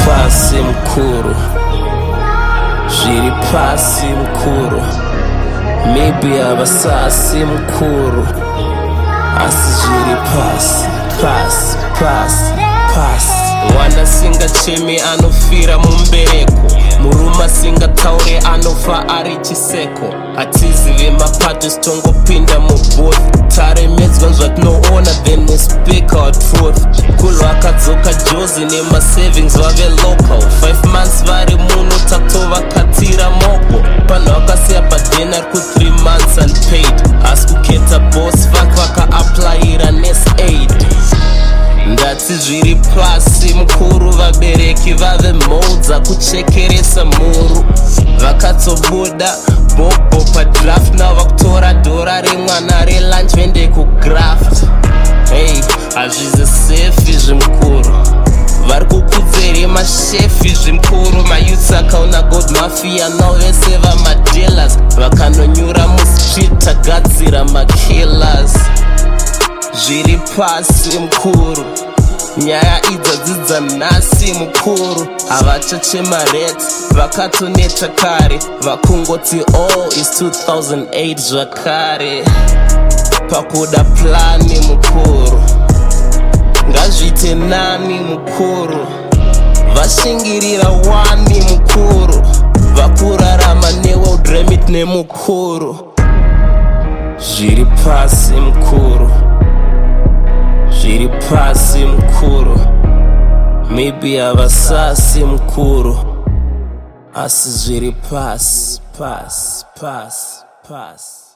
pasi mkuru, zviri pasi mkuru. Maybe avasasi mkuru, asi zviri pasi, pasi, pasi, pasi. Mwana asingachemi anofira mumbereko, murume asingataure anofa ari chiseko. Hatizive mapato tongopinda mubooth, taremedzwa zvatinoona then we speak our truth. Kulu akadzoka jozi nemasavings vave local, 5 months vari muno tatovakatira moko. Pano akasiya padena ari ku3 months unpaid, asi kuketa boss vake vakaaplayira nesaid. Ndati zviri pasi mukuru, vabereki vave modza kuchekeresa muru. Vakatobuda bobo padraft, now vakutora dhora remwana relunch vende kugraft. Hey, hazvizi sefi zvimukuru, vari kukudzere mashefi zvimukuru. Mayouths akaona god mafia now vese vamadealers, vakanonyura mustreet tagadzira makillers. Zviri pasi mukuru, nyaya idzodzi dzanhasi mukuru. Havachachema rats, vakatoneta kare, vakungoti all is 2008 zvakare. Pakuda plani mukuru, ngazviite nani mukuru. Vashingirira wani mukuru, vakurarama neweldremit nemukuru. Zviri pasi mukuru, zviri pasi mukuru. Maybe avasasi mukuru, asi zviri pasi, pasi, pasi, pasi.